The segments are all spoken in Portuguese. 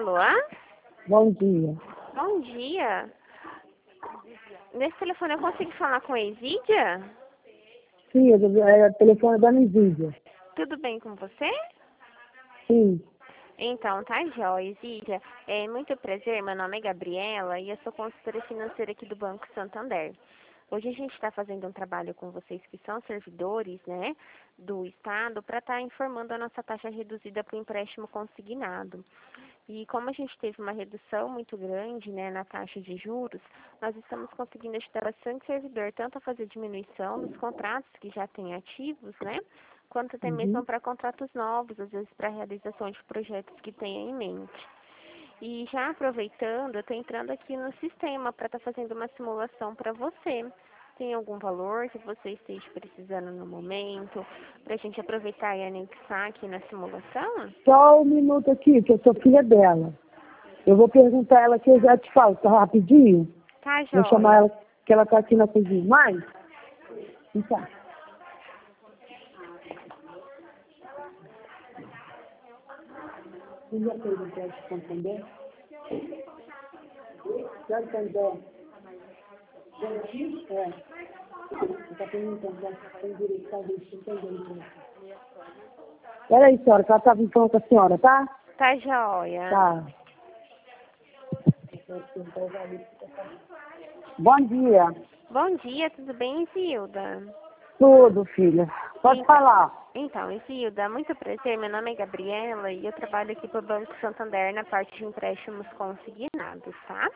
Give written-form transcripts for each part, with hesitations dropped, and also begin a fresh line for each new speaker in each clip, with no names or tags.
Alô?
Bom dia.
Bom dia. Nesse telefone eu consigo falar com a Exídia?
Sim, é o telefone da Exídia.
Tudo bem com você?
Sim.
Então, tá jóia, Exídia. É muito prazer, meu nome é Gabriela e eu sou consultora financeira aqui do Banco Santander. Hoje a gente está fazendo um trabalho com vocês que são servidores, né, do Estado, para estar informando a nossa taxa reduzida para o empréstimo consignado. E como a gente teve uma redução muito grande, né, na taxa de juros, nós estamos conseguindo ajudar bastante servidor, tanto a fazer diminuição dos contratos que já têm ativos, né, quanto até mesmo para contratos novos, às vezes para realização de projetos que tenham em mente. E já aproveitando, eu estou entrando aqui no sistema para estar fazendo uma simulação para você. Tem algum valor que você esteja precisando no momento, para a gente aproveitar e anexar aqui na simulação?
Só um minuto aqui, que eu sou filha dela. Eu vou perguntar a ela que eu já te falo, tá rapidinho?
Tá,
Vou chamar
joia.
ela, que ela tá aqui na cozinha. Mãe? Então. Você já fez o teste de Santander? Santander. É. Você tá perguntando se tem direito, talvez, de Santander. Peraí, senhora, que ela tá vindo falando com a senhora, tá?
Tá, joia.
Tá. Bom dia.
Bom dia, tudo bem, Isilda?
Tudo, filha. Pode falar.
Então, Isilda, muito prazer, meu nome é Gabriela e eu trabalho aqui para o Banco Santander na parte de empréstimos consignados, tá?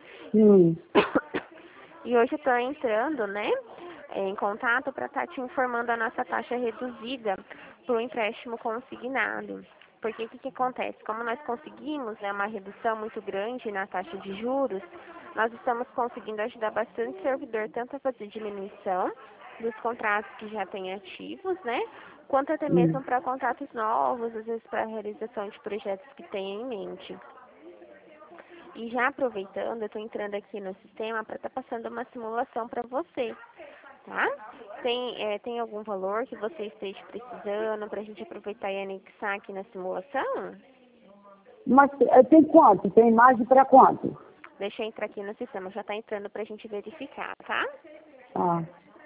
E hoje eu estou entrando, né, em contato para estar te informando a nossa taxa reduzida para o empréstimo consignado. Porque o que acontece? Como nós conseguimos, né, uma redução muito grande na taxa de juros, nós estamos conseguindo ajudar bastante o servidor tanto a fazer diminuição dos contratos que já têm ativos, né, quanto até mesmo para contratos novos, às vezes para a realização de projetos que tenham em mente. E já aproveitando, eu estou entrando aqui no sistema para estar passando uma simulação para você, tá? Tem algum valor que você esteja precisando para a gente aproveitar e anexar aqui na simulação?
Mas tem quanto? Tem margem para quanto?
Deixa eu entrar aqui no sistema, já está entrando para a gente verificar, tá?
Ah.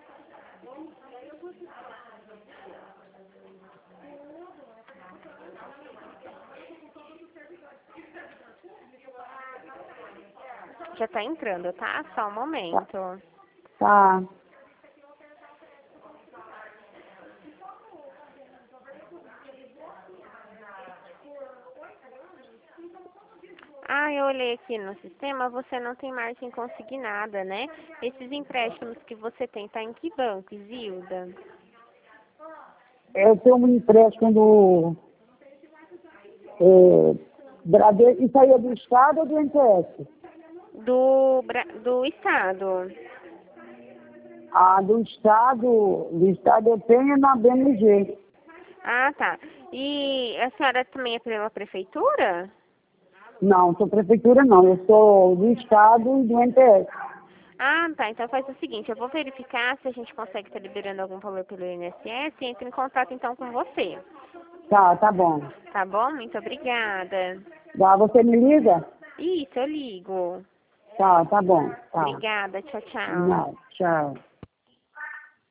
Já está entrando, tá? Só um momento.
Tá.
Ah, eu olhei aqui no sistema, você não tem margem consignada, né? Esses empréstimos que você tem, tá em que banco, Isilda?
Eu tenho um empréstimo do Bradesco. Isso aí é do Estado ou do NTS?
Do Estado.
Ah, do Estado eu tenho na BMG.
Ah, tá. E a senhora também é pela prefeitura?
Não, sou prefeitura não, eu sou do Estado e do NTS.
Ah, tá. Então faz o seguinte, eu vou verificar se a gente consegue estar liberando algum valor pelo INSS e entro em contato então com você.
Tá bom.
Tá bom? Muito obrigada.
Você me liga?
Isso, eu ligo.
Tá bom. Tá.
Obrigada. Tchau, tchau.
Não, tchau.